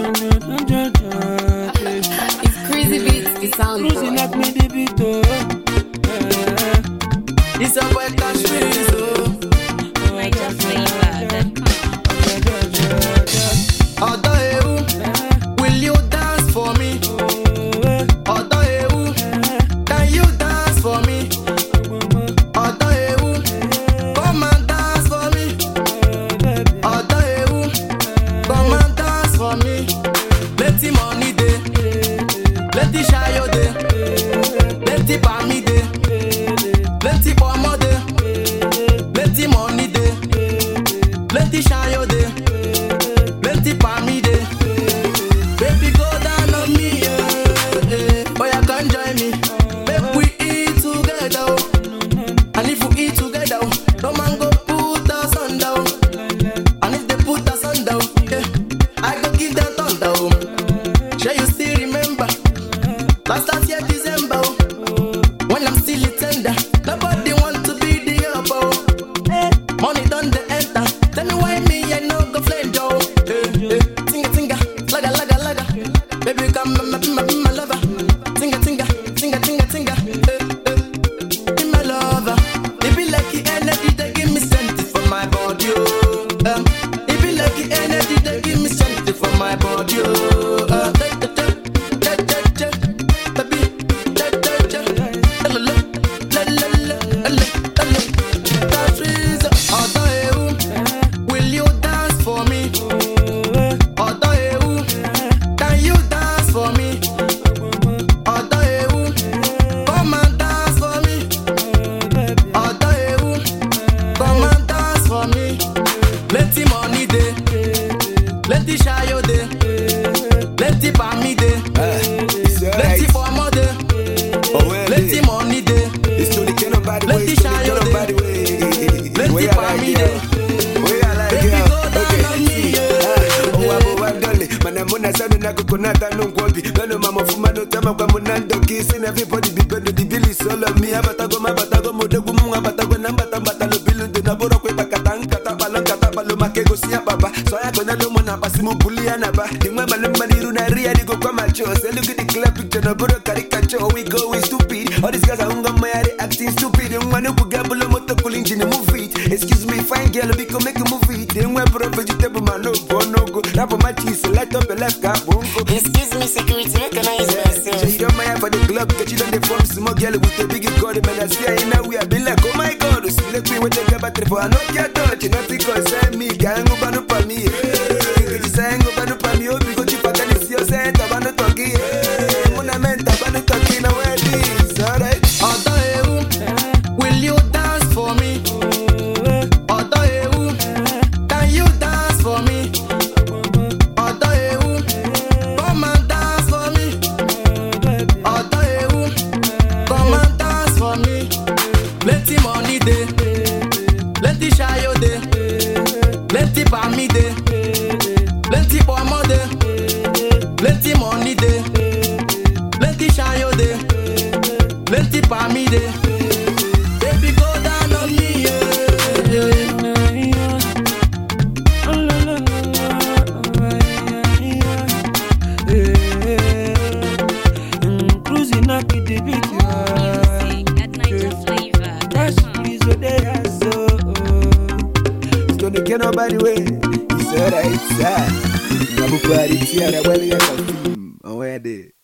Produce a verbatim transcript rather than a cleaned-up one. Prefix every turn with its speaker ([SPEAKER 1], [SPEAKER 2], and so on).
[SPEAKER 1] It's crazy beats, the sound.
[SPEAKER 2] Cruising at me, the beat, oh. It's a wet cash freeze, oh.
[SPEAKER 1] Niger flavor.
[SPEAKER 2] Odoewu, will you dance for me? Odoewu, can you dance for me? Odoewu, come and dance for me. Odoewu, come and dance for me. Plenty money dey, plenty shayo dey, plenty pami dey, plenty pomo dey, plenty money dey, plenty shayo dey. Plenty pa me dey, baby go down on me, yeah, yeah. Boy you can join me, make we eat together, oh. And if we eat together, oh, no man go put us under, oh. And if they put us under, oh, yeah, I go give them thunder, oh. Sure you still remember, last last year December, oh, when I'm still a tender, nobody want to be the helper, oh. Money done the enter, tell me why me I no go flame, oh. Tinga tinga, laga laga laga, baby come my my my lover. Tinga tinga, tinga tinga tinga, eh eh, be my lover. It be like the energy they give me sent it for my body, oh. Um, it be like the energy they give me sent it for my body, oh. Uh, da da da da da da, baby, da da da, la la la la la la la. That is Odoewu, will you dance for me? Odoewu, can you dance for me? Odoewu, come and dance for me. Odoewu, come and dance for me. Plenty money dey, plenty shayo dey, plenty pami dey, plenty pomo dey, plenty money dey, plenty shayo dey, plenty pami dey. Baby go down on me, yeah.
[SPEAKER 3] Manamuna sana na kukunata nungwabi Nano mama fuma no tema kwa munando kisi na everybody bipendo di bili solo mi Abatago mabatago modegu munga batago nambata mbata lo bilu Nduna buro kwe bakatang kata balon kata balo makego siya baba Soya kona lo mona pasimu pulia na ba Dingwa malumba niru na ria digo kwa macho Say look at the clear picture no buro caricature We go we stupid All these guys are unga mayari acting stupid Dingwa nuku gabulo moto kulinji ni move it Excuse me fine girl biko make a move it Dingwa bro vegetable man no bono go Rapo my cheese light up the left car bongo
[SPEAKER 1] Excuse me, security, recognize yourself.
[SPEAKER 3] So you don't mind for the club, get you done the form small girl with a big god. Man, I see her in a way, I be like, oh my god, you see me with the battery for I know can't touch it, nothing concern me, can't go banu pa me. You say go banu pa me, oh, because you forget it's your center, banu talkie. Monamenta, banu talkie, now where this, alright?
[SPEAKER 2] Odoewu, will you dance for me? Odoewu, can you dance for me? Odoewu, come and dance for me. Odoewu, come and dance for me. Plenty money dey, plenty shayo dey, plenty pami dey, plenty pomo dey, plenty money dey, plenty shayo dey, plenty pami dey. Baby go down on me, yeah, yeah. Cruising up with the beat,
[SPEAKER 1] Music at Niger flavor.
[SPEAKER 2] cash is what they are, so.
[SPEAKER 3] It's gonna get nobody way. It's alright, sir. Nabu party, see how the wedding is. Oh, where they?